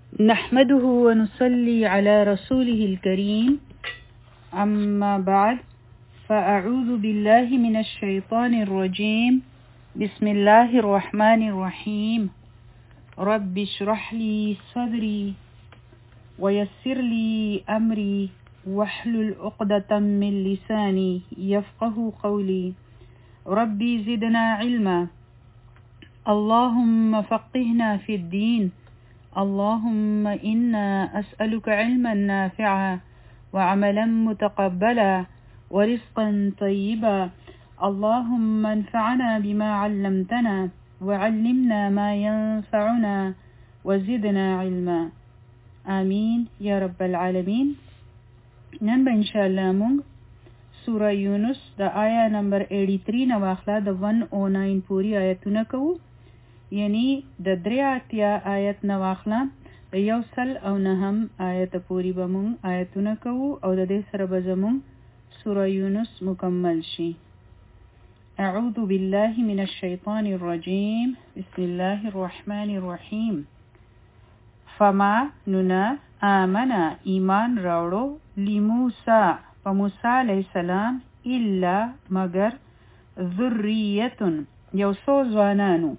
نحمده ونصلي على رسوله الكريم أما بعد فأعوذ بالله من الشيطان الرجيم بسم الله الرحمن الرحيم رب اشرح لي صدري ويسر لي أمري واحلل عقدة من لساني يفقه قولي ربي زدنا علما اللهم فقهنا في الدين اللهم إنا أسألك علما نافعا وعملا متقبلا ورزقا طيبا اللهم انفعنا بما علمتنا وعلمنا ما ينفعنا وزدنا علما آمين يا رب العالمين. نن به انشاءالله مونږ سوره یونس د آیا نمبر 83 نه واخله د 109 پوری آیتونه کوو، یعنی د 83 آیت نه واخله د 109 آیت پوری به مونږ آیتونه کوو او د دې سره به زمونږ سوره یونس مکمل شي. اعوذ بالله من الشیطان الرجیم بسم الله الرحمن الرحیم. فما ننا آمنا ایمان راوړو لموسی په موسی علیہ السلام الا مگر ذریه یو څو ځوانانو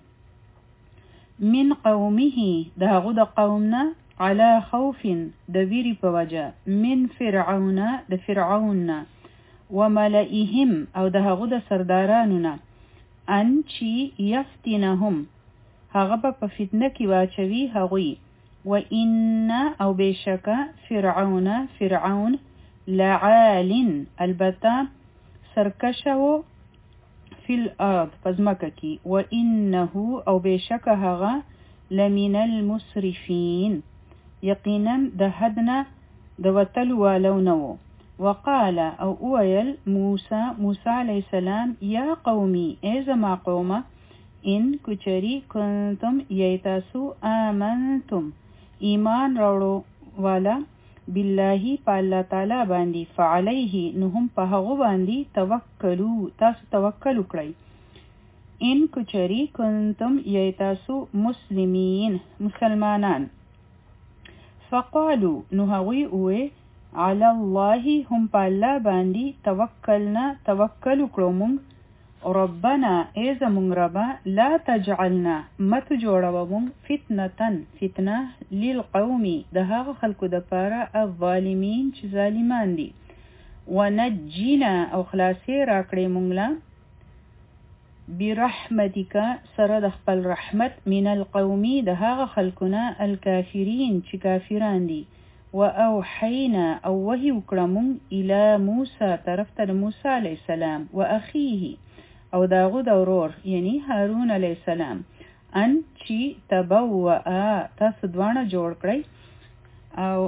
من قومه د هغه د قومنا على خوف د ویری په وجه من فرعون د فرعون وملئهم او د هغه د سردارانو نه ان چی یفتنهم هغه په فتنه کې واچوي هغوی و ان او بشک فرعون لعال البته سرکشو فی الارض پزمکه کی و انه او بشک هغه لمن المسرفین یقینا د حدنا د وتل والو نو. وقال او اویل موسی علیہ السلام یا قومی ای زما قومه ان کچری کنتم ییتاسو آمنتم ایمان راوړو والا بالله په الله تعالی باندې فعليه نهم په هغه باندې توکلو تاسو توکل وکړئ. ان کچری کنتم ییتاسو مسلمین مسلمانان فقالو نو هغوی اوه علی الله هم په الله باندې توکلنا توکل وکړو مونږ ربنا ای زمونږ ربا لا تجعلنا مت جوړوه مونږ فتنه للقوم د هغه خلکو د پاره الظالمین چې ظالمان دي ونجینا او خلاصې راکړې مونږ له برحمتک سره د خپل رحمت من القوم د هغه خلکونه الکافرین چې کافران دي واوحینا او وحی وکړه مونږ الی موسی طرف ته موسی علیہ السلام و اخیه او داغو د ورور یعنی هارون علیہ السلام ان چی تبوأ تاسو دوانه جوړ کړئ او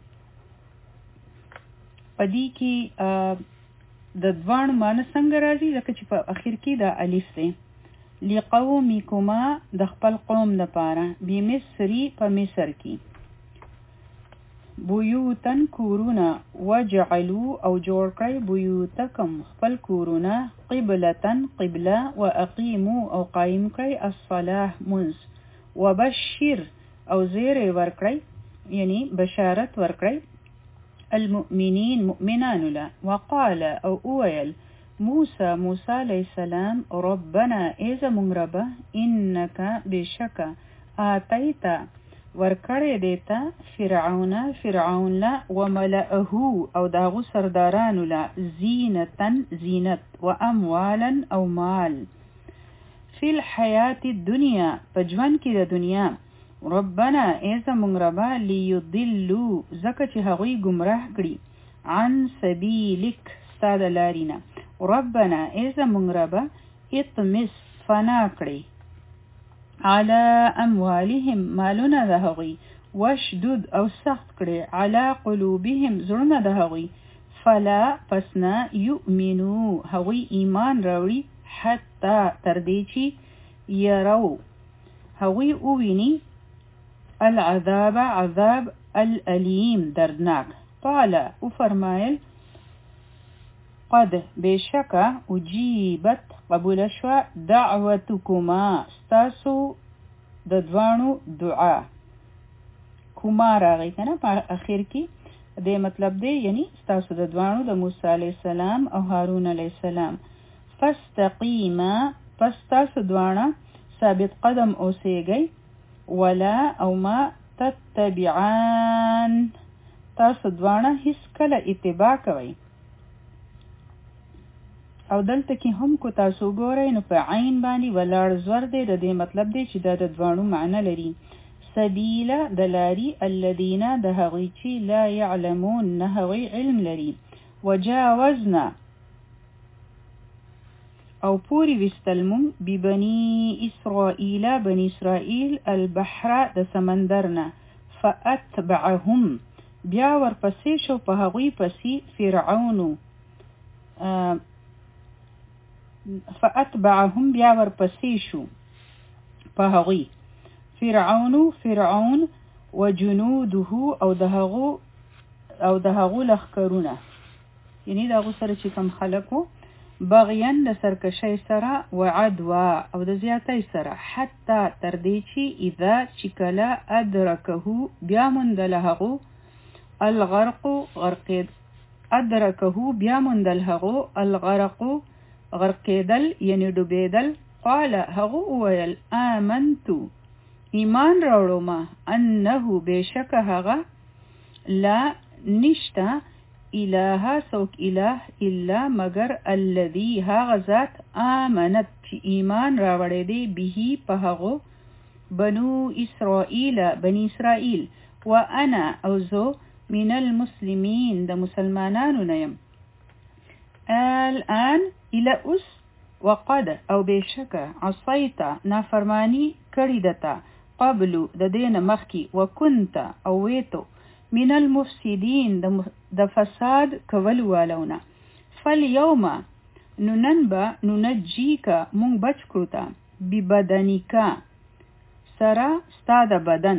پدې کې د دوانو معنی څنګه راځي ځکه چې په اخر کې د الف دی لقومکما د خپل قوم لپاره بمصری په مصر کې بیوتن کورونا وجعلو او جوړ کړئ بیوتکم خپل کورونا قبلتن قبله و اقیمو او قائم کړئ الصلاة منز وبشر او زیر ورکړئ یعنی بشارت ورکړئ المؤمنین مؤمنان له. وقال او اویل موسی علیہ السلام ربنا ایزا منربا انک بشک آتیتا ورکړی دیتا فرعون لا وملئه او داغو سردارانو لا زینت و اموالا او مال فی الحیات الدنیا پجوان کی د دنیا ربنا ایزا منربا لیضلو زکه چې هغوی گمراه کړي عن سبیلک ستاد لارینا ربنا ایزا منربا اطمس فنا کړي على اموالهم مالنا د هغوی وشدد او سخت کړي على قلوبهم زړونه د هغوی فلا پسنا یؤمنو هغوی ایمان راوړي حتی تر دې چې یرو هغوی اوویني العذاب عذاب الالیم دردناک. قال او فرمایل قد بشکا اجیبت قبول شوا دعوتکما ستاسو د دوانو دعا هما راغی کنه په اخر کې دې مطلب دی یعنی تاسو د دوانو د موسی علی السلام او هارون علی السلام فاستقیما پس تاسو دوانه ثابت قدم اوسېږئ ولا او ما تتبعان تاسو دوانه هیڅ کله اتباع کوئ او دلته کې هم کو تاسو ګورئ نو په عین باندې ولاړ زور دی د دې مطلب دی چې دا د دوانو معنی لري سبیل دلاری الذین د هغوی چې لا يعلمون نه هغوی علم لري وجاوزنا او پوری وستلمون ببنی اسرائیل بنی اسرائیل البحر د سمندرنا فاتبعهم بیا ورپسې شو په هغوی پسې فاتبعهم بیا ورپسې شو په هغوی فرعون وجنوده او دهغو لخکرونه یعنی دهغو سره چې کم خلقو بغیان د سرکشی سره وعدوا او د زیاتی سره حتی تردی چې اذا چکلا ادرکهو بیا مندلهغو الغرقو غرقیدل یعنی ډوبیدل قال هغو ویل آمنتو ایمان راوړو ما انه بشک هغه لا نشتا اله سوک اله الا مگر الذي هغه ذات آمنت چې ایمان راوړی دی به په هغو بني اسرائیل وانا او زو من المسلمین د مسلمانانو نیم الان الى اس وقد او بشک عصیت نافرمانی کړی دتا قبلو د دین مخکی وکنت او ویتو من المفسدین د فساد کول والونا فالیوم ننجیک مون بچ کړتا ببدنیکا سرا ستاد بدن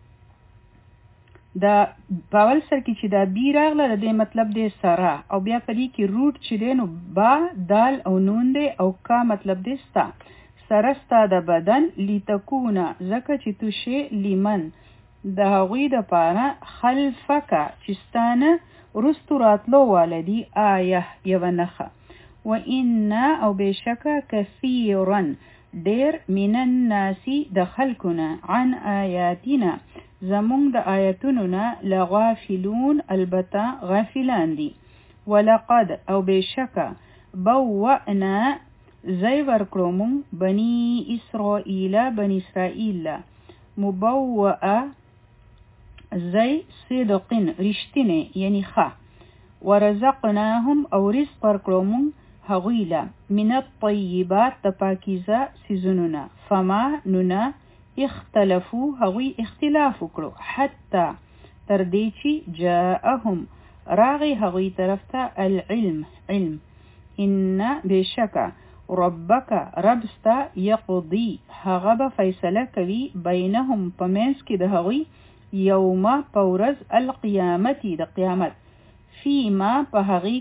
دا باول سر کې چې دا بی راغله د دې مطلب دی سرا او بیا پدې کې روټ چې دی نو با دال او نون دی او کا مطلب دی ستا سرستا د بدن لتكون زکه چې تو شی لمن د هغوی د پاره خلفک چې ستانه رستو راتلو والدی آیه یو نخه و ان او بشک کثیرا ډیر من الناس د خلقنا عن آیاتنا زمون د آیاتونو نه لغافلون البته غافلان دي ولقد او بشک بوأنا زي ورکړو بني اسرائیل مبوأ زي صدق رشتنه یعنی خا ورزقناهم او رزق ورکړو هغویلا من الطیبات د پاکیزه سيزونونه فما ننا اختلفوا هغوی اختلاف وکړو حتی تر دې چې جاءهم راغی هغوی طرف ته علم ان بشک ربک ربستا یقضی هغه به فیصله کوي بینهم پمنس کې د هغوی یوم پورز القیامت د قیامت فیما په هغې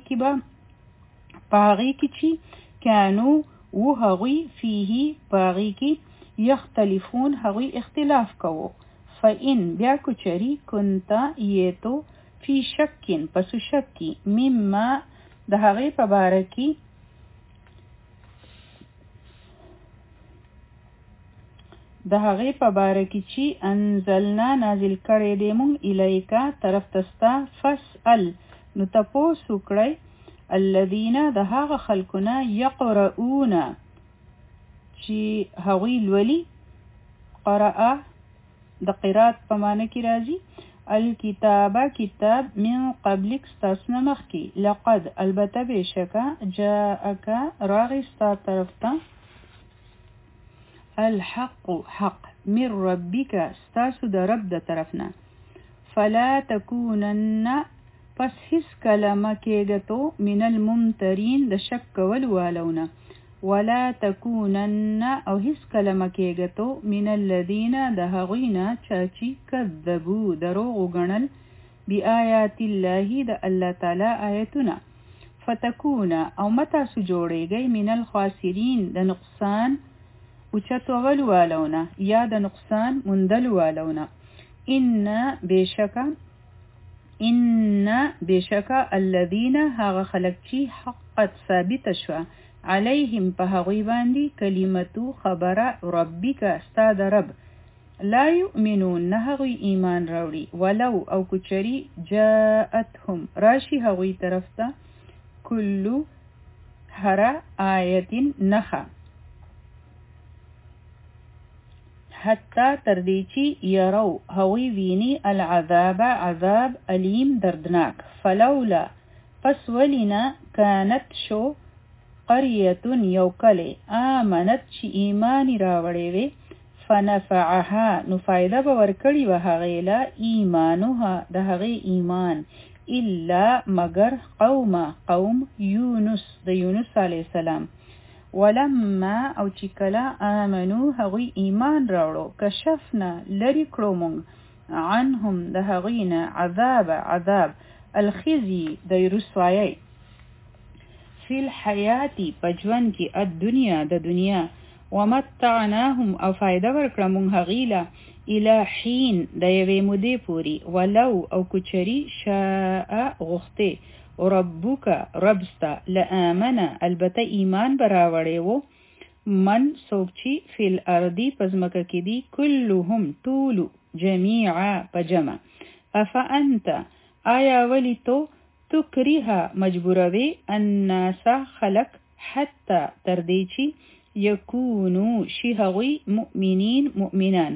کې چې کانو و هغوی فیه په هغې کې یختلفون هغوی اختلاف کوو فإن بیا کچری کنتا یتو فی شکین پسو شکی مما د هغې په باره کې چې انزلنا نازل کړی دی مونږ الیکا طرف تستا فسأل نو تپوس وکړئ الذین د هغه خلکونه یقرؤون چې هغوی لولي قرأ د قرات په معنی کې راځي الکتاب کتاب من قبلک ستاسو مخکې لقد البته بشکه جاءک راغی ستا طرف ته الحق حق من ربک ستاسو د رب د طرفنا فلا تکونن پس هیڅ کلمه کېږتو من الممترین د شک کول والونه ولا تکونن او هیڅ کلمه کېږتو من الذین د هغوینا چاچی کذبو دروغ وګڼل بآیات الله د الله تعالی آیتونه فتکون او متاسو جوړیږئ من الخاسرین د نقصان اوچتول والونه یا د نقصان مندل والونه ان بشکا الذین هغه خلق چې حقت ثابت شوه علیهم په هغوی باندې کلمتو خبره ربک ستا د رب لا یؤمنون نه هغوی ایمان راوړي ولو او کچری جاءتهم راشي هغوی طرف ته کلو هر آیت نخه حتی تردی چی یرو هوی وینی العذاب عذاب علیم دردناک فلولا پس ولینا کانت شو قریتون یوکلی آمنت چی ایمانی راوڑی وی فنفعها نفایده باورکڑی و هغیلا ایمانوها ده هغی ایمان الا مگر قوم یونس ده یونس علیه السلام ولما او چکلا آمنو هغوی ایمان راوړو کشفنا لری کړو مونږ عنهم د هغوینا عذاب الخزي د رسوایی فی الحیاتی پجوان کی الدنیا د دنیا ومتعناهم او فایده ورکړه مونږ هغیلا الى حین د یوې مودې پوری ولو او کچری شاء غخته ربک ربستا لآمن البته ایمان براوړی وو من سوکچی فی الارضی پزمکه کی دی کلهم طولو جمیعا پجمع افانت آیا ولی تو تکریها مجبوروی الناس خلق حتی تردیچی یکونو شیهغوی مؤمنان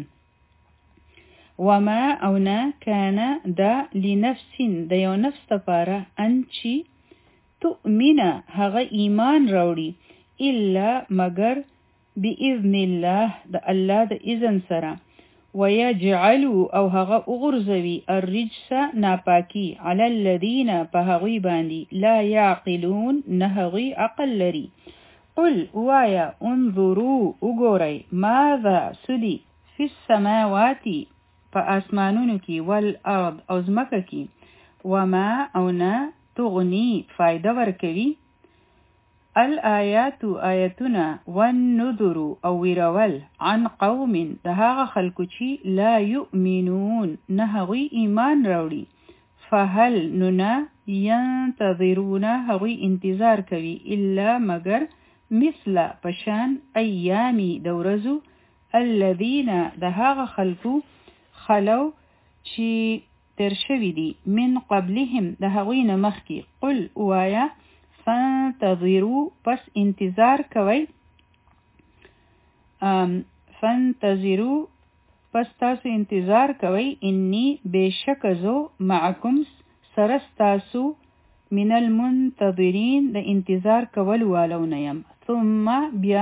وما اونا کان دا لنفس دا یو نفس تپاره انچی تؤمن هغه ایمان راوړي الا مگر باذن الله دا الله د اذن سره ويجعلوا او هغه اغرزوي الرجس ناپاکی علی الذین په هغوی باندې لا یعقلون نه هغوی عقل لري قل وایا انظروا وګورئ ماذا سدی فی السماوات په اسمانونو کې والارض او ځمکه کې وما او نه تغنی فایده ورکوي الآیات آیتنا والنذر او ویرول عن قوم د هغه خلکو چې لا یؤمنون نه هغوی ایمان راوړي فهل ننا ينتظرون هغوی انتظار کوي الا مگر مثل پشان ایامی د ورځو الذین د هغه خلکو خلو چې تر شوي دي من قبلهم د هغوی نه مخکې قل وایا فانتظروا پس انتظار کوئ فانتظروا پس تاسو انتظار کوئ انی بشک زو معکم سرستاسو من المنتظرین د انتظار کول والو نیم ثم بیا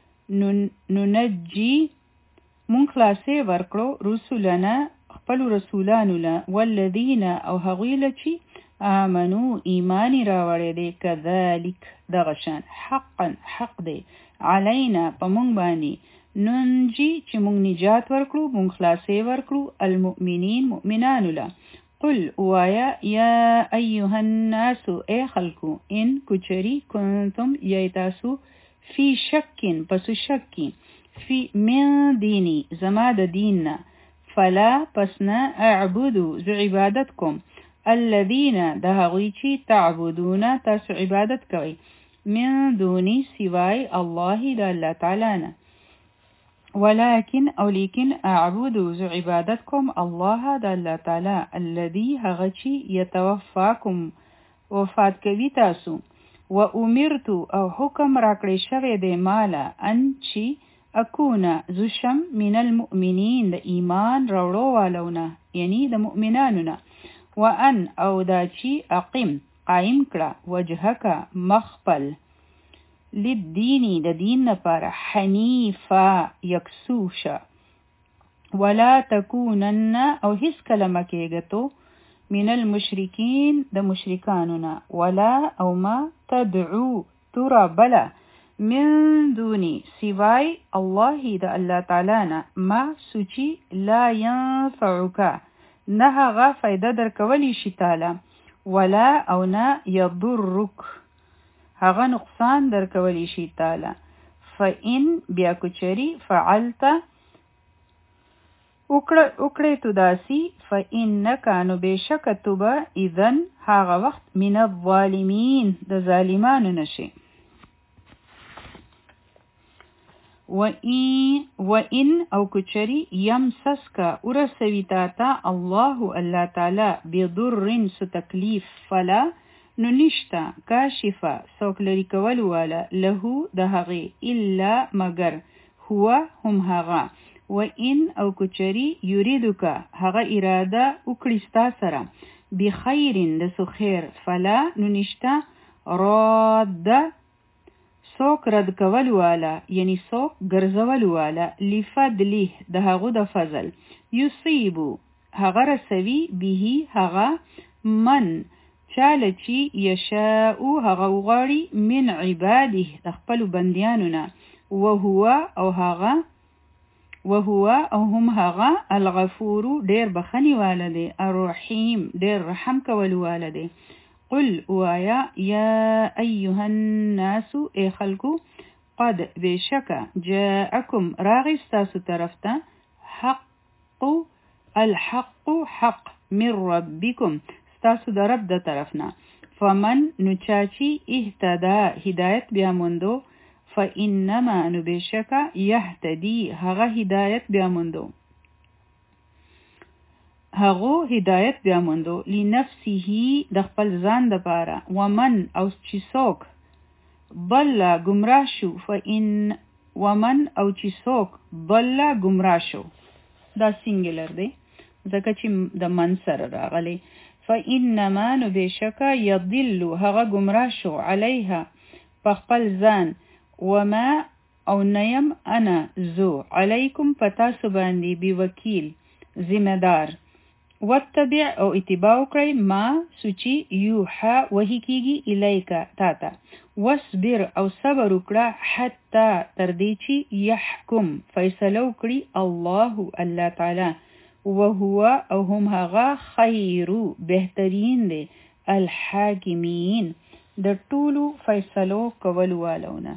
ننجی مون خلاصې ورکړو رسولنا خپل رسولانو له والذین او هغوی له چې آمنو ایمانی راوړی دی کذالک دغشان حقا حق دی علینا په مونږ باندې ننجی چې مونږ نجات ورکړو مونږ خلاصې ورکړو المؤمنین مؤمنانو له قل وایا یا ایها الناس ای خلکو ان کچری کنتم ییتاسو فی شکین پسو شکی فی من دینی زما د دیننا فلا پسنا اعبدو زو عبادت کوم الذین د هغوی چې تعبدون تاسو عبادت کوئ من دونی سوای الله د الله تعالی نه ولكن او لیکن اعبدو زو عبادت کوم الله د الله تعالی الذي هغه چې یتوفاکم وفات کوي تاسو و امرتو او حکم راکړی شوی دی مالا انچی اکونا زوشم من المؤمنین د ایمان راوړو والونه یعنی د مؤمنانو نه وان او دا چی اقیم قائم کړه وجهک مخبل للدینی د دین لپاره حنیفا یکسوشا ولا تکونن او هیڅ کلمه کېږتو من المشرکین د مشرکانونا ولا او ما تدعو ترى بلا من دونی سوای الله د الله تعالی نه ما سوچی لا ينفعک نه هغه فایده درکولی شي تعالی ولا او نه یضرک هغه نقصان درکولی شي تعالی فإن بیا کچری فعلت اکڑی تو داسی فإنکا نو بیشک تبا اذن هاغ وقت من الظالمین د ظالمانو نشی وَإِن او کچری یمسسکا ارسوی تاتا اللہ تعالی بضرن سو تکلیف فلا نو نشتا کاشفا سوک لری کول والا لہو دهغی الا مگر هو هم هغا وَإِن او کچری یریدوکا هغا اراده اکڑستا سرا بخیرن دسو خیر فلا نو نشتا راد سوک رد کول والا یعنی سوک گرزول والا لفضله د هغه د فضل یصیبو هغه رسوی به هغه من چاله چی یشاء هغه غاړي من عباده د خپل بندیانو نه وهو هم هغه الغفور ډیر بخنی والده الرحیم ډیر رحم کول والده قل وایا یا ایها الناس ای خلقو قد بشکا جاءکم راغستاسو طرفتا الحق حق من ربکم ستاسو در رب د طرفنا فمن نچاچی اهتدا هدایت بیاموندو فإنما نبشکا یهتدی هغه هدایت بیاموندو هغو هدایت بیاموندو لنفسه د خپل ځان د پاره ومن او چې څوک ضل گمراه شو ومن او چې څوک ضل گمراه شو دا سینګلر دی ځکه چې د من سره راغلی فإنما نو بشکا یضل هغه گمراه شو علیها په خپل ځان وما او نیم انا زو علیکم پتاسو باندې بوکیل ذمہ دار واتبع او اتباع کړئ ما سوچی یوحا وحی کیږي الیکا تاتا واصبر او صبر وکړه حتی تر دې چې یحکم فیصله وکړي الله تعالی وهو او هم هغه خیر بهترین دی الحاکمین د ټولو فیصلو کول والونه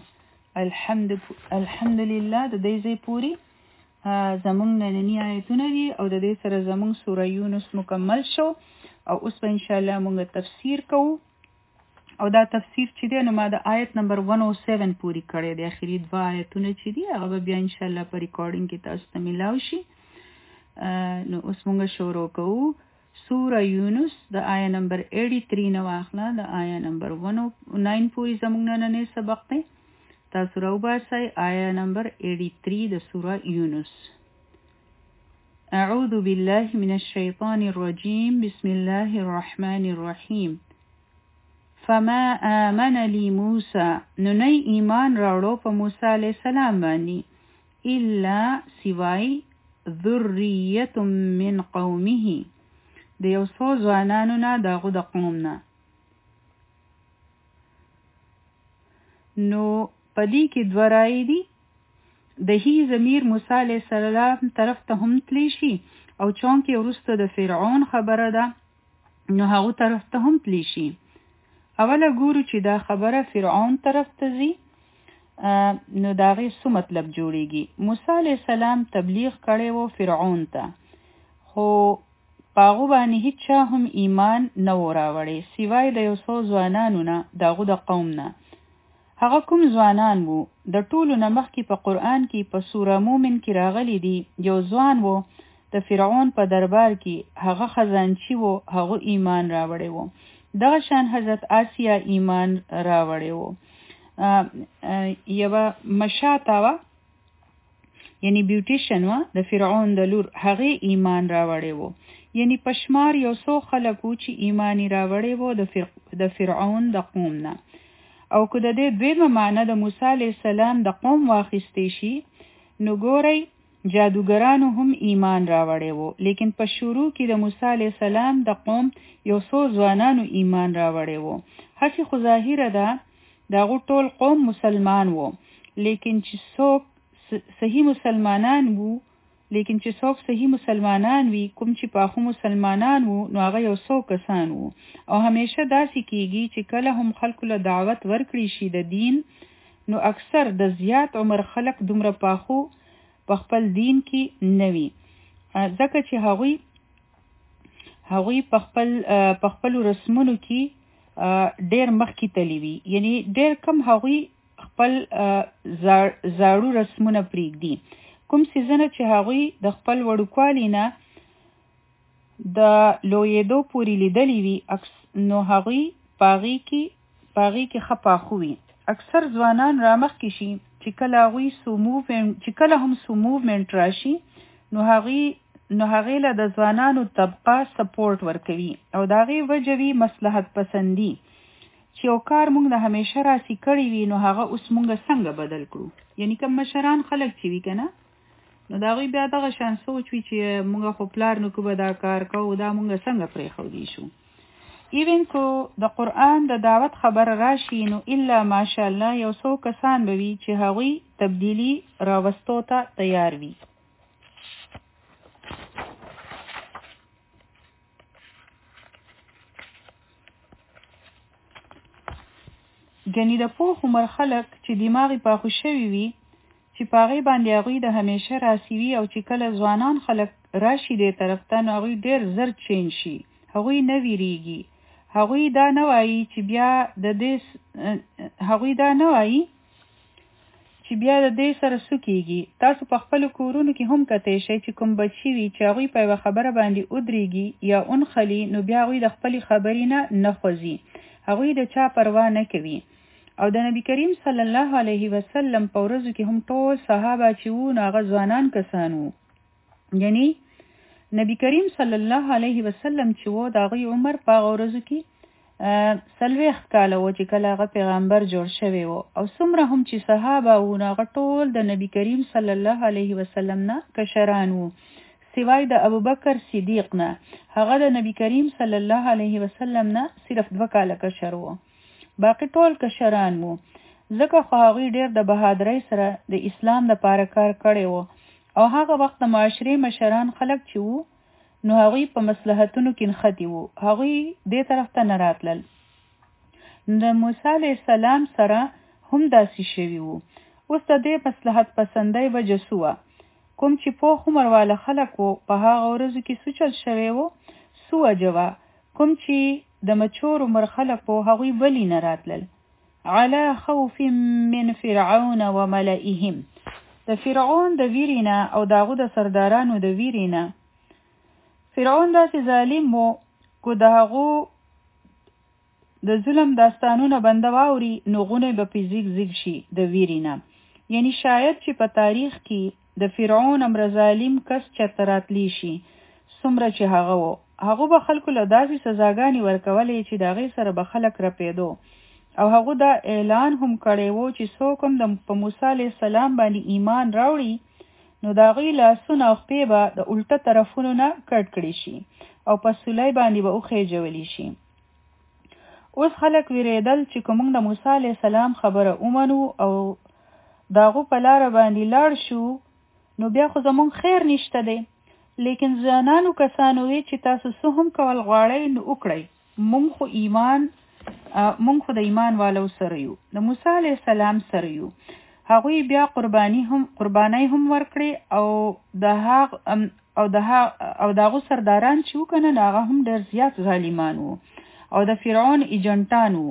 الحمدلله د دې ځای پوری زمونږ نننی آیتونه دي او د دې سره زمونږ سوره یونس مکمل شو او اوس په ان شاء الله مونږ تفسیر کوو او دا تفسیر چې دی نو ما د آیت نمبر 107 پوری کړی دی اخري دوه آیتونه چې دي هغه بیا ان شاء الله په ریکارډینګ کې تاسو ته ملاو شي نو اوس مونږ شروع کوو سوره یونس د آیه نمبر 83 نو اخلا د آیه نمبر 109 پوری زمونږ نننی سبق دی تاسو راو باسئ آیه نمبر 83 د سوره یونس اعوذ بالله من الشیطان الرجیم بسم الله الرحمن الرحیم فما آمن لی موسی نو نه ایمان راوړو په موسی علیه السلام باندې الا سوای ذریه من قومه د یو څو ځوانانو نه دغه د قوم نه نو پدې کې دوه رائے دي د هی ضمیر موسی علیه السلام طرف ته هم تلی شي او چونکې وروسته د فرعون خبره ده نو هغه طرف ته هم تلی شي اوله ګورو چې دا خبره فرعون طرف ته ځي نو دا غي څه مطلب جوړیږي موسی علیه السلام تبلیغ کړي وو فرعون ته خو پاغو باندې هیڅ هم ایمان نه وراوړي سیوای د یو څو ځوانانو نه دغه د قوم نه هغه کوم ځوانان وو د ټولو نه مخکې په قرآن کې په سوره مومن کې راغلي دي یو ځوان وو د فرعون په دربار کې هغه خزانچی وو هغه ایمان راوړی وو دغه شان حضرت آسیا ایمان راوړی وو یوه مشاته وه یعنی بیوټیشن وه د فرعون د لور هغه ایمان راوړی وو یعنی پشمار یو څو خلک وو چې ایمانی راوړی وو د فرعون د قوم نه او که د دې دویمه معنی د موسی علیه السلام د قوم واخیستی شي نو ګورئ جادوګرانو هم ایمان راوړی وو لیکن په شروع کې د موسی علیه السلام د قوم یو څو ځوانانو ایمان راوړی وو هسې خو ظاهره ده د هغو ټول قوم مسلمان وو لیکن چې څوک صحیح مسلمانان وو لیکن چې څوک صحیح مسلمانان وي کوم چې پاخو مسلمانان وو نو هغه یو څو کسان وو او همیشه داسې کیږي چې کله هم خلکو له دعوت ورکړي شي د دین نو اکثر د زیات عمر خلک دومره پاخو په خپل دین کې نه وي ځکه چې هغوی په خپل رسمونو کې ډېر مخکې تللی وي، یعنی ډېر کم هغوی خپل زاړو رسمونه پرېږدي. کوم څیزونه چې هغوی د خپل وړوکوالي نه د لویېدو پورې لیدلی وي، نو هغوی په هغې کې ښه پاخه وي. اکثر ځوانان رامخکې شي چې کله هم سو موومنټ راشي، نو هغې له د ځوانانو طبقه سپورټ ورکوي او د هغې وجه وي مصلحت پسندي، چې یو کار موږ د همیشه راسي کړی وي، نو هغه اوس موږ څنګه بدل کړو. یعنی کوم مشران خلک چې وي که نه، نو د هغوی بیا دغه شان سوچ وي چې موږ خو پلار نو که به دا کار کوو، دا موږ څنګه پرېښودی شو. ایون کو د قرآن د دعوت خبر راشي، نو الا ماشاءالله یو څو کسان به وي چې هغوی تبدیلی راوستو ته تیار وي. ګنې د پوخ عمر خلک چې دماغي پاخه شوي وي، چې په هغې باندې هغوی د همیشه راسي وي، او چې کله ځوانان خلک راشي دې طرف ته، نو هغوی ډېر زر چینج شي. هغوی نه ویریږي. هغوی دا نه وایي چې بیا د دې سره څه کېږي. تاسو په خپلو کورونو کې هم کتی شئ چې کوم بچي وي چې هغوی په یوه خبره باندې ودرېږي یا اونخلي، نو بیا هغوی د خپلې خبرې نه خوځي. هغوی د چا پروا نه کوي. او د نبی کریم صلی الله علیه وسلم په ورځو کې هم ټول صحابه چې وو، نو هغه ځوانان کسان وو. یعنی نبی کریم صلی الله علیه وسلم چې وو، د هغوی عمر په هغه ورځو کې 40 کاله وو چې کله هغه پیغمبر جوړ شوی وو. او څومره هم چې صحابه وو، نو هغه ټول د نبی کریم صلی الله علیه وسلم نه کشران وو، سوای د ابوبکر صدیق نه. هغه د نبی کریم صلی الله علیه وسلم نه صرف 2 کاله کشر وو، باقی ټول کشران وو. ځکه خو هغوی ډېر د بهادرۍ سره د اسلام دپاره کار کړی وو. او هغه وخت د معاشرې مشران خلک چې وو، نو هغوی په مصلحتونو کې نښتي وو، هغوی دې طرف ته نه راتلل. د موسی علیه السلام سره هم داسې شوي وو. اوس د دې مصلحت پسندۍ وجه څه وه؟ کوم چې پوخ عمر واله خلک وو، په هغه ورځو کې څه چل شوی وو؟ څه وجه وه؟ کوم چې د مچور عمر خلک وو، هغوی ولې نه راتلل؟ علی خوف من فرعون و ملئهم، د فرعون د ویرې نه او د هغو د سردارانو د ویرې نه. فرعون داسې ظالم وو، کو د هغو د ظلم داستانونه بنده واوري، نو غونې به پې زیږ شي د ویرې نه. یعنی شاید چې په تاریخ کې د فرعون امر ظالم کس چرته راتلی شي، څومره چې هغه وو. هغه به خلکو له داسې سزاګانې ورکولې چې د هغې سره به خلک رپېدو. او هغه دا اعلان هم کړی وو چې څوک هم په موسی علیه السلام باندې ایمان راوړي، نو د هغوی لاسونه او خپې به د الټه طرفونو نه کټ کړي شي او په سولۍ باندې به وخېجولی شي. اوس خلک ویرېدل چې که موږ د موسی علیه السلام خبره ومنو او د هغو په لاره باندې لاړ شو، نو بیا خو زموږ خیر نشته دی. لیکن ځوانانو کسانو وی چې تاسو څه هم کول غواړئ، نو وکړئ. موږ خو د ایمان والو سره یو، د موسی علیه السلام سره یو. هغوی بیا قربانۍ هم ورکړي، او د هغو سرداران چې وکنه، هغه هم ډېر زیات ظالمان وو او د فرعون ایجنټان وو.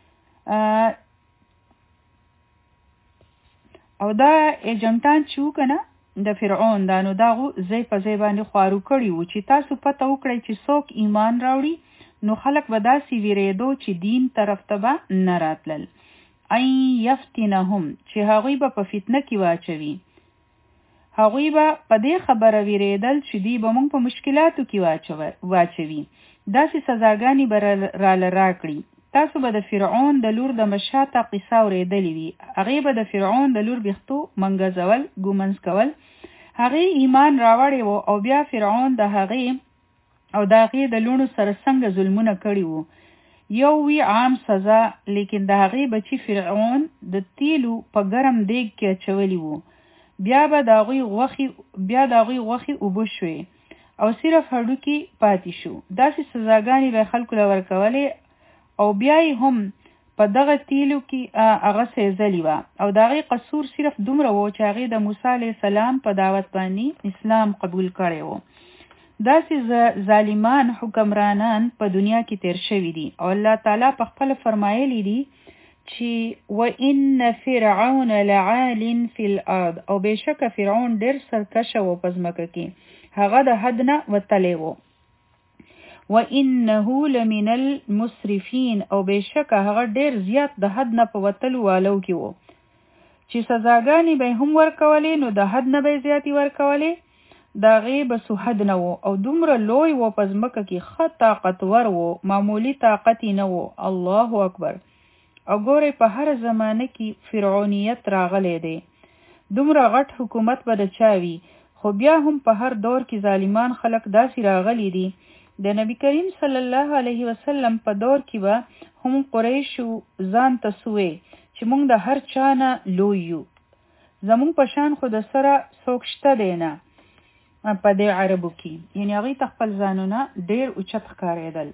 او دا ایجنټان چې وکنه د فرعون دا، نو داغو ځای په ځای باندې خوارو کړي وو چې تاسو پته وکړئ چې څوک ایمان راوړي، نو خلک به داسې ویرېدو چې دین طرف ته به نه راتلل. ان یفتنهم، چې هغوی به په فتنه کې واچوي. هغوی به په دې خبره ویرېدل چې دی به موږ په مشکلاتو کې واچوي. داسې سزاګانې به راله راکړي. تاسو به د فرعون د لور د مشاته قصه اورېدلې وي. هغې به د فرعون د لور بېختو منګزول، ګومنځ کول. هغې ایمان راوړی و، او بیا فرعون د هغې او د هغې د لوڼو سره څنګه ظلمونه کړي وو. یو وی عام سزا، لیکن د هغې بچی فرعون د تیلو په ګرم دیګ کې اچولی وو. بیا د هغوی غوښې اوبه شوې او صرف هډوکي پاتې شو. داسې سزاګانې به خلکو له ورکولې، او بیا یې هم په دغه تیلو کې هغه سېزلې وه. او د هغې قصور صرف دومره و چې هغې د موسی علیه السلام په دعوت باندې اسلام قبول کړی و. داسې ظالمان حکمرانان په دنیا کې تیر شوي دي او الله تعالی په خپل فرمایلی دي چې وَإِنَّ فِرْعَوْنَ لَعَالٍ فِي الْأَرْضِ او بشک فرعون ډیر سرکشه و په ځمکه کې هغه د حد نه وتلی و وَإِنَّهُ لَمِنَ الْمُسْرِفِينَ او بشک هغه ډیر زیات د حد نه په وتلو والو کې و چې سزاګانې به هم ورکولې نو د حد نه به زیاتی ورکولې دا غیب سو حد نه و او دومره لوی و په ځمکه کې ښه طاقتور و معمولی طاقت نه و الله اکبر او ګورې په هر زمانه کې فرعونیت راغلی دی دومره غټ حکومت به د چا وي خو بیا هم په هر دور کې ظالمان خلک داسې راغلي دي د نبی کریم صلی الله علیه وسلم په دور کې به هم قریشو ځان ته سوې چې موږ د هر چا نه لوی یو زموږ په شان خو د سره څوک شته دی نه په دې عربو کې یعنې هغوی ته خپل ځانونه ډېر اوچت ښکارېدل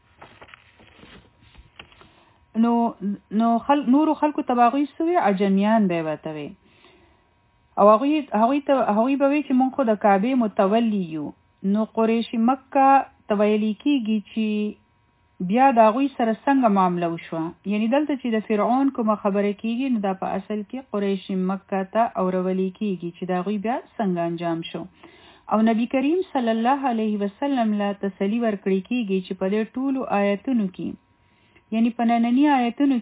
نورو خلکو ته به هغوی څه وي عجمیان به یې ورته وي او هغوی به وي چې موږ خو د کعبې متولي یو نو قریش مکه ته ویلی کېږي چې بیا د هغوی سره څنګه معامله وشوه یعنې دلته چې د فرعون کومه خبره کېږي نو دا په اصل کې قریش مکه ته اورولی کېږي چې د هغوی بیا څنګه انجام شو او نبی کریم صلی الله علیه وسلم لا تسلی ورکړی کېږي چې په دې ټولو آیتونو کې یعنی په نننی آیتونو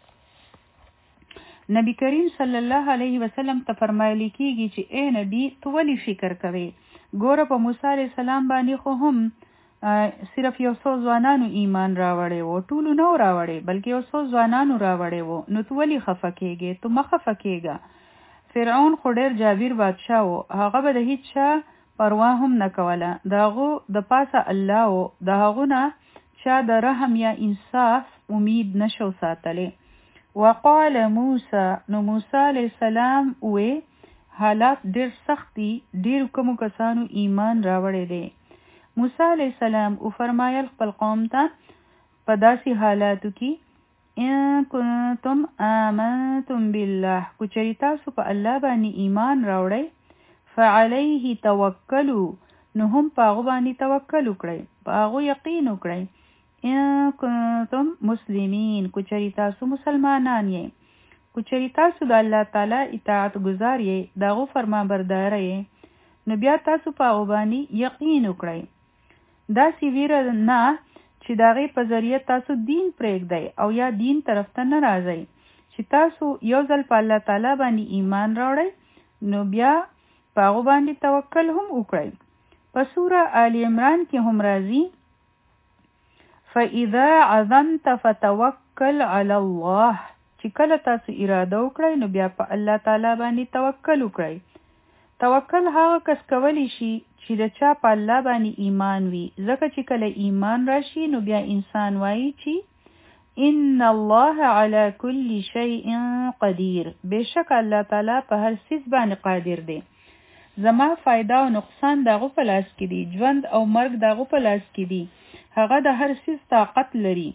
کې نبی کریم صلی الله علیه وسلم ته فرمایلی کېږي چې اے نبی تو ولې فکر کوي ګوره په موسی علیه السلام باندې خو هم صرف یو څو ځوانانو ایمان راوړی و ټولو نو راوړی بلکې یو څو ځوانانو راوړی و نو تو ولې خفه کېږې تو مه خفه کېږه فرعون خو ډېر جابر بادشاه و هغه به د هیڅ چا پروا هم نه کوله د هغو د پاسه الله و د هغو نه چا د رحم یا انصاف امید نشو ساتلی وقال موسی نو موسی علیه السلام وې حالات ډیر سختی ډیر کومو کسانو ایمان راوړی دی موسی علیه السلام او فرمایل خپل قوم ته په داسې حالاتو کې ان کنتم آمنتم بالله کو چری تاسو په الله باندې ایمان راوړی فعلیه توکلوا نو هم په هغو باندې توکل وکړئ په هغو یقین وکړئ ان کنتم مسلمین کو چری تاسو مسلمانان یې کو چری تاسو د الله تعالی اطاعت گزار یې دغه فرمانبردار یې نو بیا تاسو په هغو باندې یقین وکړئ داسې ویره نه چې د هغې په ذریعه تاسو دین پرېږدئ او یا دین طرف ته نه راځئ چې تاسو یو ځل په الله تعالی باندې ایمان راوړئ نو بیا په هغو باندې توکل هم وکړئ په سوره آل عمران کې هم راځي فَإِذَا عَزَمْتَ فَتَوَكَّلْ عَلَى اللَّهِ چې کله تاسو اراده وکړئ نو بیا په الله تعالی باندې توکل وکړئ توکل هغه کس کولی شي چې د چا په الله باندې ایمان وي ځکه چې کله ایمان راشي نو بیا انسان وایي چې ان الله علی کل شیء قدیر بشک الله تعالی په هر څیز باندې قادر دی زما فایده او نقصان دغه په لاس کې دی ژوند او مرګ دغه په لاس کې دی هغه د هر څیز طاقت لري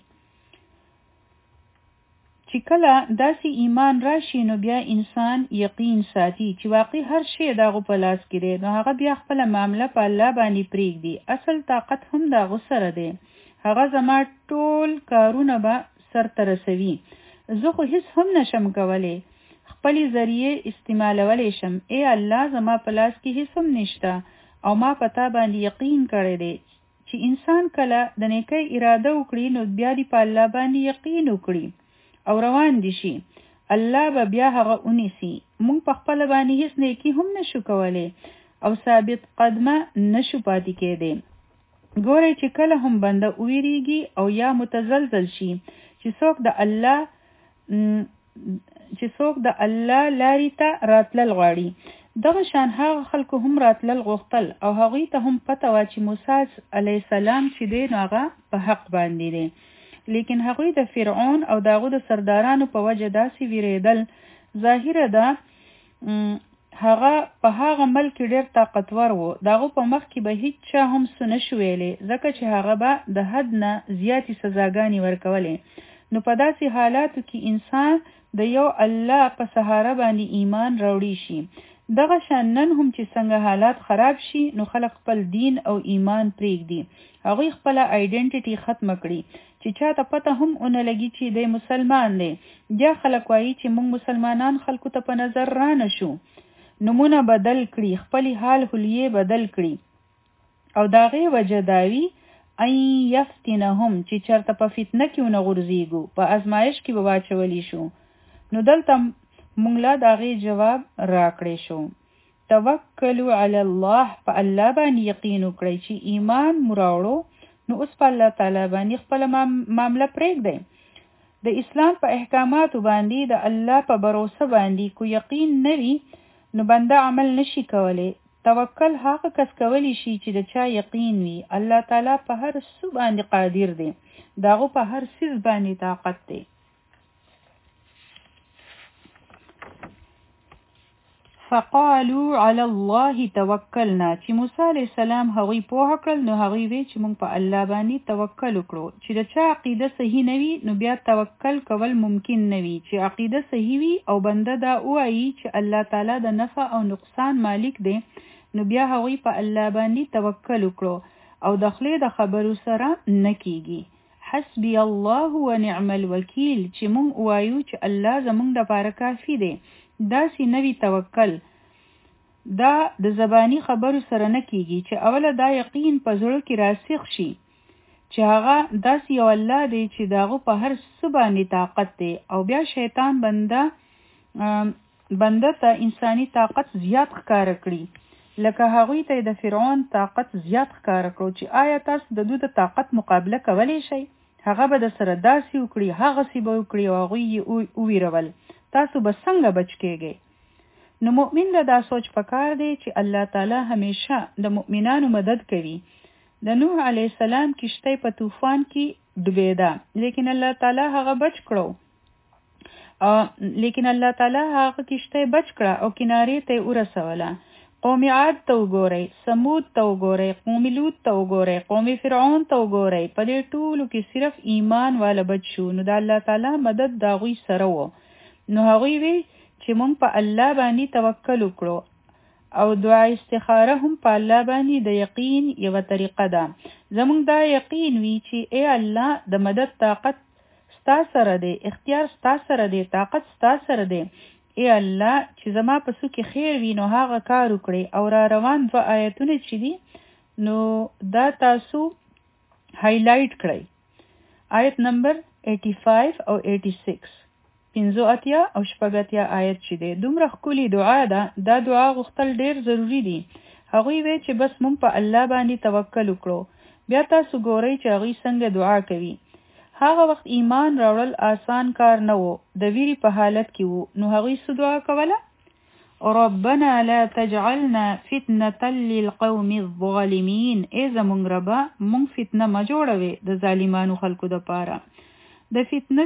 چې کله داسې ایمان راشي نو بیا انسان یقین ساتي چې واقعي هر شی دغه په لاس کې دی نو هغه بیا خپل معامله په الله باندې پرېږدي اصل طاقت هم دغه سره دی هغه زما ټول کارونه به سرته رسوي زه خو هیڅ هم نشم کولی خپلې ذریعې استعمالولی شم ای الله زما په لاس کې هیڅ هم نشته او ما په تا باندې یقین کړی دی چې انسان کله د نیکۍ اراده وکړي نو بیا دې په الله باندې یقین وکړي او روان دي شي الله به بیا هغه ونیسي موږ په خپل باندې هیڅ نیکی هم نشو کولی او ثابت قدمه نشو پاتې کېدی ګورئ چې کله هم بنده ویریږي او یا متزلزل شي چې څوک د الله لارې ته راتلل غواړي دغه شان هغه خلکو هم راتلل غوښتل او هغوی ته هم پته وه چې موسی علیه السلام چې دی نو هغه په حق باندې دی لیکن هغوی د فرعون او د هغو د سردارانو په وجه داسې ویرېدل ظاهره ده هغه په هغه ملک ډېر طاقتور و د هغو په مخ کې به هیڅ چا هم څه نشو ویلی ځکه چې هغه به د حد نه زیاتې سزاګانې ورکولې نو په داسې حالاتو کې انسان د یو الله په سهاره باندې ایمان راوړي شي دغه شان نن هم چې څنګه حالات خراب شي نو خلک خپل دین او ایمان پرېږدي. هغوی خپل آیډنټیټي ختم کړي چې چاته پته هم اونه لګي چې دی مسلمان دی. بیا خلک وایي چې موږ مسلمانان خلکو ته په نظر را نشو. نمونه بدل کړي، خپل حال حلیه بدل کړي. او د هغې وجه دا وي ان یفتنهم چې چېرته په فتنه کې ونه غورځېږو، په ازمایش کې به واچولی شو. نو دلته مونږ لا د هغې جواب راکړی شو. توکلوا علی الله، په الله باندې یقین وکړئ چې ایمان مو راوړو نو اوس په الله تعالی باندې خپله معامله پرېږدئ. د اسلام په احکاماتو باندې د الله په بروسه باندې کو یقین نه وي نو بنده عمل نشي کولی. توکل هغه کس کولی شي چې د چا یقین وي. الله تعالی په هر څه باندې قادر دی، د هغه په هر څیز باندې طاقت دی. فقالوا على الله توکلنا، چې موسی علیه السلام هغوی پوه کړل نو هغوی وی چې موږ په الله باندې توکل وکړو. چې د چا عقیده صحیح نه وي نو بیا توکل کول ممکن نه وي. چې عقیده صحیح وي او بنده دا وایي چې الله تعالی د نفع او نقصان مالک دی نو بیا هغوی په الله باندې توکل وکړو او د خولې د خبرو سره نه کیږي. حسبی الله ونعم الوکیل، چې موږ وایو چې الله زموږ دپاره کافي دی. داسې نوی توکل دا د زبانی خبرو سره نه کیږي چې اوله دا یقین په زړه کې راسخ شي چې هغه داسې یو الله دی چې داغه په هر څه باندې طاقت دی. او بیا شیطان بنده ته انساني طاقت زیات ښکاره کړي، لکه هغوی ته د فرعون طاقت زیات ښکاره کړو چې آیا تاسو د دوی د طاقت مقابله کولی شئ؟ هغه به د سره داسې وکړي، هغسې به وکړي او هغوی یې وویرول. تاسو به څنګه بچ کېږئ؟ نو مؤمن له دا سوچ پکار دی چې الله تعالی همیشه د مؤمنانو مدد کوي. د نوح علیه السلام کشتی په طوفان کې ډوبېده، لیکن الله تعالی هغه بچ کړو. کشتی بچ کړه او کنارې ته یې ورسوله. قوم عاد ته وګورئ، سمود ته وګورئ، قوم لوط ته وګورئ، قوم فرعون ته وګورئ. په دې ټولو کې صرف ایمان والا بچ شو. نو د الله تعالی مدد د هغوی سره و. نو هغوی وی چې مونږ په الله باندې توکل وکړو. او دعا استخاره هم په الله باندې د یقین یوه طریقه ده. زمونږ دا یقین وی چې ای الله د مدد طاقت ستا سره دی، اختیار ستا سره دی، طاقت ستا سره دی. ای الله چې زما په څه کې خیر وي نو هغه کار وکړي. او را روان 2 آیتونه چې دي نو دا تاسو هایلایټ کړئ. آیت نمبر 85 او 86، 85 او 86 آیت چې دی دومره ښکلې دعا ده. دا دعا غوښتل ډیر ضروری دي. هغوی وی چې بس مونږ په الله باندې توکل وکړو. بیا تاسو ګورئ چې هغوی څنګه دعا کوي. هغه وخت ایمان راوړل آسان کار نه و، د ویری په حالت کې وو. نو هغوی څه دعا کوله؟ ربنا لا تجعلنا فتنة للقوم الظالمین، ای زمونږ ربه مونږ فتنه مه جوړوې د ظالمانو خلکو دپاره. د فتنه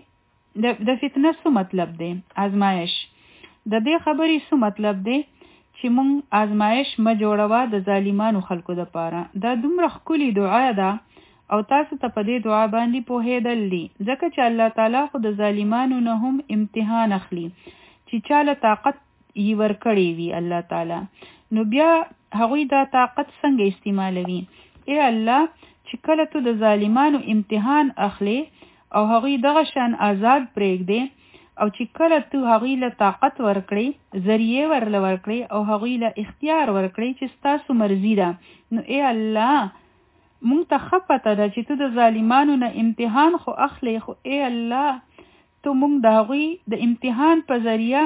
څه مطلب دی؟ آزمایش. د دې خبرې څه مطلب دی چې مونږ آزمایش مه جوړوه د ظالمانو خلکو دپاره. دا دومره ښکلې دعا ده او تاسو ته په دې دعا باندې پوهېدل دي، ځکه چې الله تعالی خو د ظالمانو نه هم امتحان اخلي چې چاله طاقت یې ورکړی وي الله تعالی. نو بیا هغوی دا طاقت څنګه استعمالوي؟ ای الله چې کله تو د ظالمانو امتحان اخلي او هغوی دغه شان آزاد پرېږدي، او چې کله تو هغوی له طاقت ورکړي، ذریعه ورله ورکړي او هغوی له اختیار ورکړي چې ستاسو مرضی ده، نو ای الله مونږ ته ښه پته ده چې تو د ظالمانو نه امتحان خو اخلي، خو ای الله تو مونږ د هغوی د امتحان په ذریعه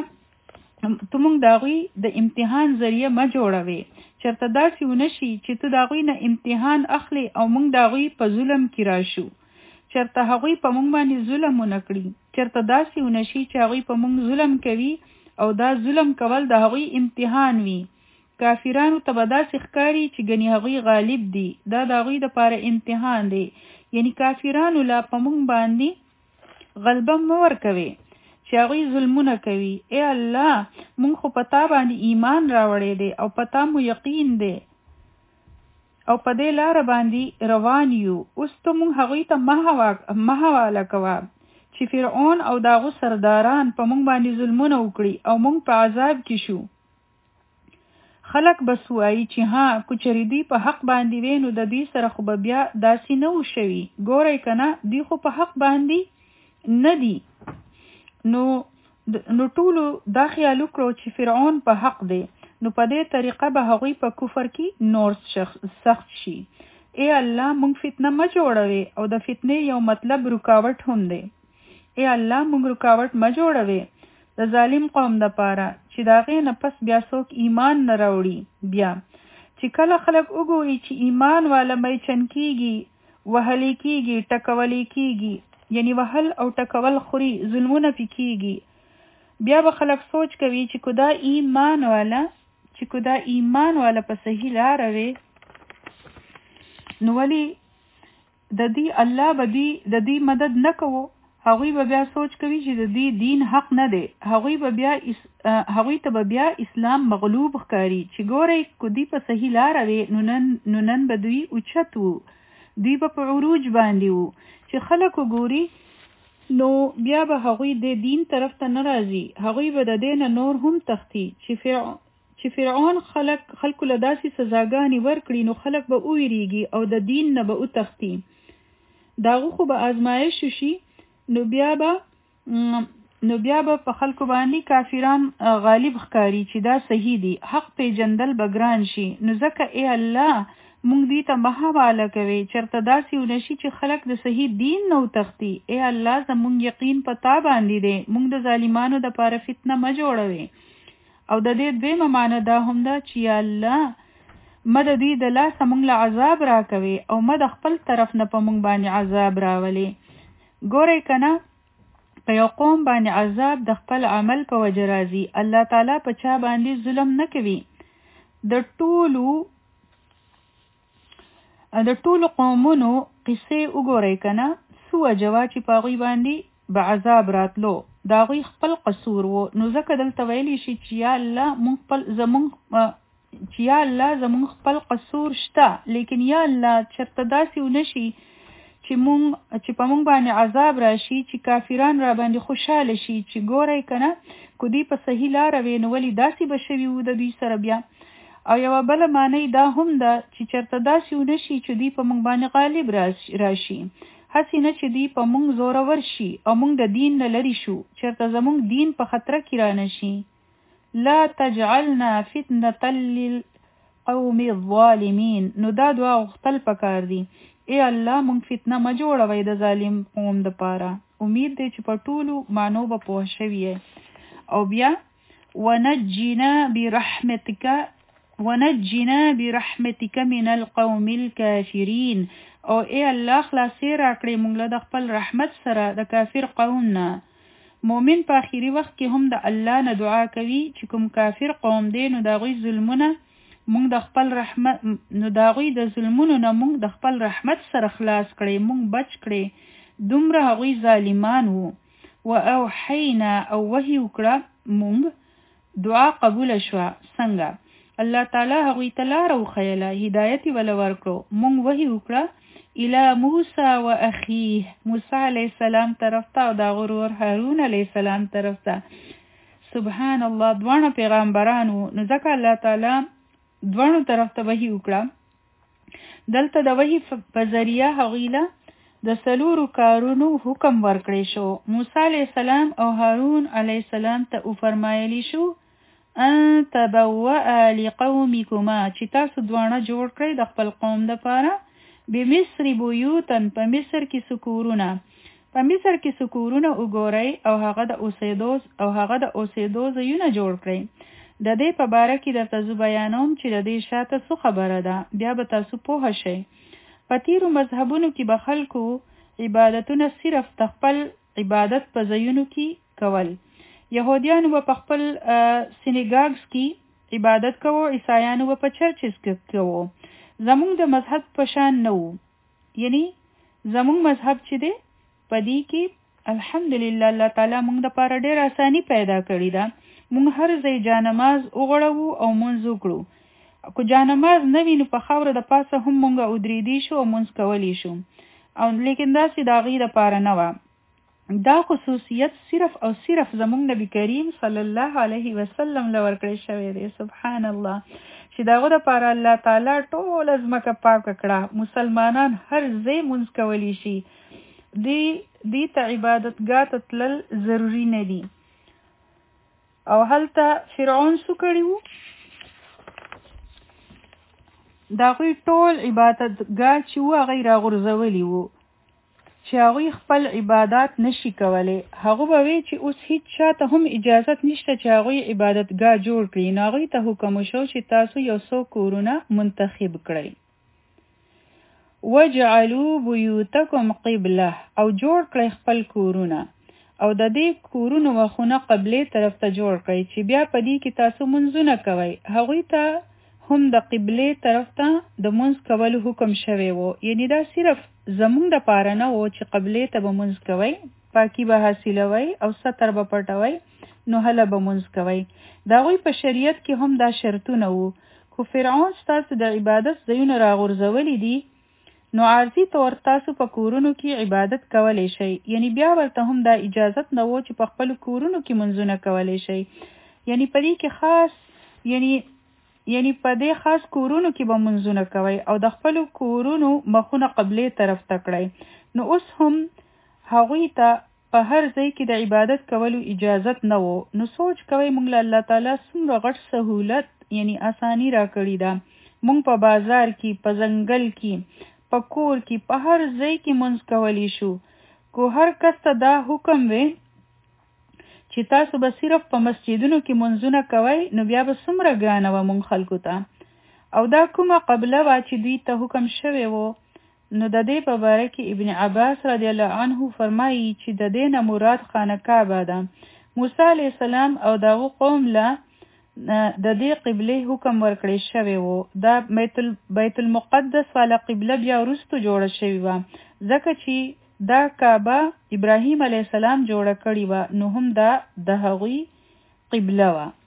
ذریعه مه جوړوي. چېرته داسې ونه شي چې تو د هغوی نه امتحان اخلي او مونږ د هغوی په ظلم کې راشو. چېرته هغوی په مونږ باندې ظلم ونه کړي. چېرته داسې ونه شي چې هغوی په مونږ ظلم کوي او دا ظلم کول د هغوی امتحان وي. کافرانو ته به داسې ښکاري چې ګنې هغوی غالب دي. دا د هغوی دپاره امتحان دی. یعنی کافرانو لا په مونږ باندې غلبه مه ورکوي چې هغوی ظلمونه کوي. ای الله مونږ خو په تا باندې ایمان راوړی دی او په تا مو یقین دی او په دې لاره باندې روان یو. اوس ته مونږ هغوی ته مه حواله کوه چې فرعون او داغو سرداران په مونږ باندې ظلمونه وکړي او مونږ په عذاب کې شو. خلق بس وایي چې ها کچری دی په حق باندې وي نو د دې سره خو بیا داسې نه وشوي. ګورئ کنه دی خو په حق باندې نه دی. نو ټولو دا خیال وکړو چې فرعون په حق دی، نو په دې طریقه به هغوی په کفر کې نور سخت شي. ای الله مونږ فتنه ما جوړوي او د فتنې یو مطلب رکاوټ هم دی. ای الله مونږ رکاوټ ما جوړوي د ظالم قوم د پاره چې دا غي نه پس بیا څوک ایمان نه راوړي. بیا چې کله خلک وګوري چې ایمان والا مې چنکیږي، وهلی کیږي، ټکولی کیږي، یعنی وهل او ټکول خوري، ظلمونه پکېږي، بیا به خلک سوچ کوي چې کدا ایمان والا په صحیح لار وي نو ولی د دې الله به د دې مدد نه کوو. هغوی به بیا سوچ کوي چې د دې دین حق نه دی. هغوی ته به بیا اسلام مغلوب ښکاري چې ګورئ کو دی په صحیح لار وي نو نن به دوی اوچت وو، دوی به په عروج باندې وو. چې خلک وګوري نو بیا به هغوی د دین طرف ته نه راځي. هغوی به د دې نه نور هم تختی چې فرعون خلکو له داسې سزاګانې ورکړي نو خلک به وویریږي او د دین نه به وتښتي. داغو خو به آزمایش شي نو بیا به په خلکو باندې کافران غالب ښکاری چې دا صحیح دي، حق پیژندل به ګران شي. نو ځکه ای الله مونږ دې ته محواله کوي چرته داسې ونشي چې خلک د صحیح دین نه وتښتي. ای الله زمونږ یقین په تا باندې دی، مونږ د ظالمانو د پاره فتنه ما جوړوي. او د دې دویمه معنی دا هم ده چې یا الله مد دې د لاسه مونږ له عذاب را کوي او مد خپل طرف نه په مونږ باندې عذاب راولي. ګورئ کنه په یو قوم باندې عذاب د خپل عمل په وجه راځي. الله تعالی په چا باندې ظلم نه کوي. د ټولو قومونو قصې وګورئ کنه سو جوا چې په هغوی باندې به عذاب راتلو دا هغوی خپل قصور وو. نو ځکه دلته ویلی شي چې یا الله زمونږ خپل قصور شته، لیکن یا الله چرته داسې ونشي چې په مونږ باندې عذاب راشي چې کافران را باندې خوشاله شي چې ګورئ کنه کو دی په صحیح لار وي نو ولی داسې به شوي وو د دوی سره. بیا او یوه بله معنی دا هم ده چې چرته داسې ونشي چې دوی په مونږ باندې غالب راشي، هسې نه چې دوی په مونږ زورور شي او مونږ د دین نه لرې شو، چرته زمونږ دین په خطره کې را نشي. لا تجعلنا فتنة للقوم الظالمین. نو دا دعا غوښتل پکار دي. ای الله مونږ فتنه ما جوړوي د ظالم قوم د پاره. امید دی چې په ټولو معنو به پوه شوي. او بیا ونجنا برحمتك من القوم الكافرين. او ای الله خلاصې راکړې مونږ له د خپل رحمت سره د کافر قوم نه. مومن په آخري وخت کې هم د الله نه دعا کوي چې کوم کافر قوم دی نو د هغوی ظلمونه مونږ د خپل رحمت د ظلمونو نه مونږ د خپل رحمت سره خلاص کړي، مونږ بچ کړي، دومره هغوی ظالمان وو. و اوحینا او وحی وکړه مونږ دعا قبول شوه. څنګه الله تعالی هغوی ته لاره وښیله، هدایت یې وله ورکړو. مونږ وحی وکړه الی موسی و اخیه، موسی علیه السلام طرف ته او د هغه ورور هارون علیه السلام طرف ته. سبحان الله دواړه پیغمبران وو. نو ځکه الله تعالی دوانو طرف ته وحی وکړه. دلته د وحی په ذریعه هغوی له د 4 کارونو حکم ورکړی شو. موسی علیه السلام او هارون علیه السلام ته وفرمایلی شو ان تبوأ لقومکما چې تاسو دواړه جوړ کړئ د خپل قوم دپاره بمصر بیوتن په مصر کې سکورونه وګورئ او هغه د اوسېدو ځایونه جوړ کړئ. د دې په باره کې درته زه بیانوم چې د دې شاته څه خبره ده، بیا به تاسو پوه شئ. په تیرو مذهبونو کې به خلکو عبادتونه صرف د خپل عبادت په ځایونو کې کول. یهودیانو به په خپل سینګاګز کې عبادت کوو، عیسایانو به په چرچز کې کوو. زمونږ د مذهب په شان نه وو. یعنی زمونږ مذهب چې دی په دې کې الحمدلله الله تعالی مونږ دپاره ډېر اساني پیدا کړې ده. مونږ هر ځای جانماز وغړوو او مونځ وکړو. که جانماز نه وي نو په خاوره د پاسه هم مونږ ودرېدی شو او مونځ کولی شو. او لیکن داسې د هغې دپاره نه وه. دا خصوصیت صرف او صرف زمونږ نبی کریم صلی الله علیه وسلم لور کړی شوی دی. سبحان الله، چې داغه لپاره الله تعالی ټول ځمکه پاک کړه. مسلمانان هر ځای مونږ کولی شي. دی ته عبادتګاه ته تلل ضروری نه دي. او هلته فرعون څه کړي وو؟ د هغوی ټول عبادتګاه چې وو هغه یې راغورځولي وو چې هغوی خپل عبادات نشي کولی. هغه به وی چې اوس هیڅ چاته هم اجازت نشته چې هغوی عبادتګاه جوړ کړي. نو هغوی ته حکم وشو چې تاسو یو څو کورونه منتخب کړئ. وجعلوا بیوتکم قبله، او جوړ کړئ خپل کورونه، او د دې کورونو مخونه قبلې طرف ته جوړ کړئ چې بیا په دې کې تاسو منځونه کوئ. هغوی ته هم د قبلې طرف ته د منځ کولو حکم شوی وو. یعنی دا صرف زمونږ د پاره نه وو چې قبلې ته به منځ کوئ، پاکي به حاصلوئ او ستر به پټوئ، نو هله به منځ کوئ. د هغوی په شریعت کې هم دا شرطونه وو. خو فرعون ستاسو د عبادت ځایونه راغورځولي دي، نو عارضي طور تاسو په کورونو کې عبادت کولی شئ. یعنی بیا ورته هم دا اجازت نه وو چې په خپل کورونو کې منځونه کولی شئ. یعنی په دې کې خاص یعنی په دې خاص کورونو کې به منځونه کوئ او د خپل کورونو مخونه قبلې طرف ته کړئ. نو اوس هم هغوی ته په هر ځای کې د عبادت کولو اجازت نه وو. نو سوچ کوئ مونږ له الله تعالی څومره غټ سهولت یعنی آسانی را کړې ده. مونږ په بازار کې، په ځنګل کې، په کور کې، په هر ځای کې منځ کولی شو. کو هر کس ته دا حکم وي چې تاسو به صرف په مسجدونو کې منځونه کوئ، نو بیا به څومره ګرانه وه مونږ خلکو ته. او دا کومه قبله وه چې دوی ته حکم شوی وو. نو د دې په باره کې ابن عباس رضی الله عنه فرمایي چې د دې نه مراد خانه کعبه ده. موسی علیه السلام او دغه قوم له د دې قبله حکم ورکړی شوی وو. دا بیت المقدس والا قبله بیا وروسته جوړه شوې وه، ځکه چې دا کعبه ابراهیم علیه السلام جوړه کړې وه، نو هم دا د هغوی قبله وه.